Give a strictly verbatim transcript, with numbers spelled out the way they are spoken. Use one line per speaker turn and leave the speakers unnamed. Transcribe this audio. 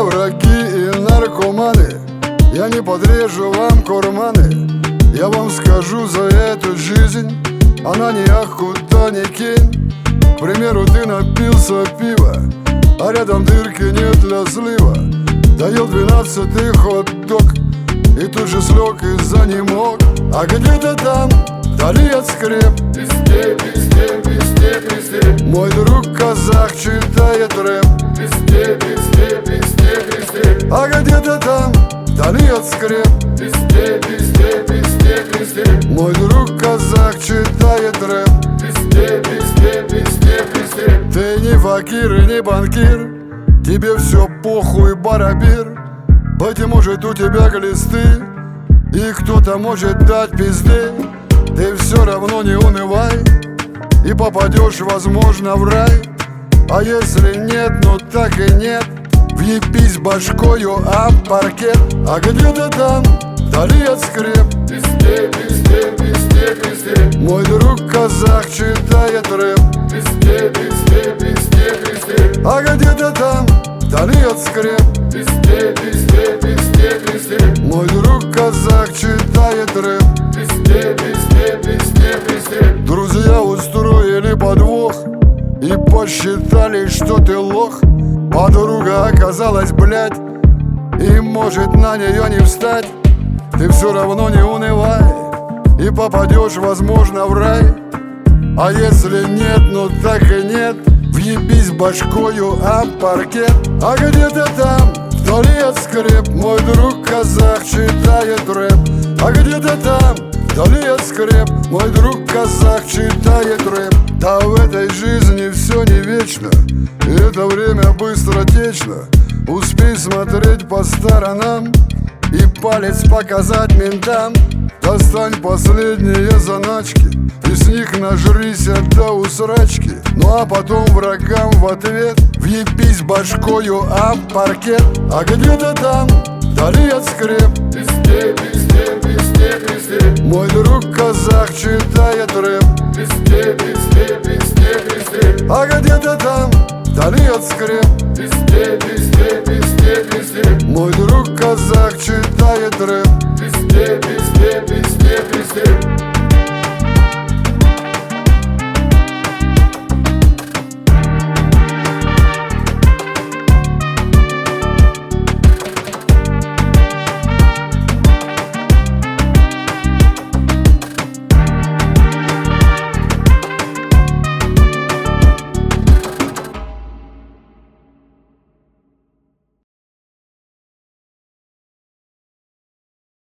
враги и наркоманы, я не подрежу вам карманы. Я вам скажу за эту жизнь, она не ахута, не кинь. К примеру, ты напился пива, а рядом дырки нет для слива. Доел двенадцатый хот-дог и тут же слег из-за не мог. А где-то там, вдали от скреп,
Везде, везде, везде, везде.
мой друг казах читает рэп.
Везде, везде, везде, везде.
А где-то там, вдали от скреп,
Везде, везде, везде, везде.
мой друг казах читает рэп.
Везде, везде, везде, везде.
Ты не факир и не банкир, тебе все похуй, барабир. Быть может у тебя глисты, и кто-то может дать пизды. Ты все равно не унывай, и попадешь, возможно, в рай. А если нет, ну так и нет, въебись башкою об паркет. А где-то там, вдали от скреп,
Везде, везде, везде, везде.
мой друг казах читает рэп.
Везде, везде, везде, везде.
А где-то там, вдали от скреп,
Везде, везде, везде, везде.
мой друг казах читает рэп.
Везде, везде, везде, везде.
Друзья устроили подвох и посчитали, что ты лох. Подруга оказалась, блядь, и может на нее не встать. Ты все равно не унывай, и попадешь, возможно, в рай. А если нет, ну так и нет, въебись башкою об паркет. А где-то там, вдали от скреп, мой друг казах читает рэп. А где-то там, вдали от скреп, мой друг казах читает рэп. Да в этой жизни все не вечно, и это время быстротечно. Успей смотреть по сторонам и палец показать ментам. Достань последние заначки и с них нажрись до усрачки. Ну а потом врагам в ответ въебись башкою об паркет. А где-то там, вдали от скреп,
Везде, везде, везде, везде.
мой друг казах читает рэп.
Везде, везде, везде, везде.
А где-то там, вдали от скреп,
Везде, везде, везде, везде.
мой друг казах читает рэп.
Везде, везде, везде, везде.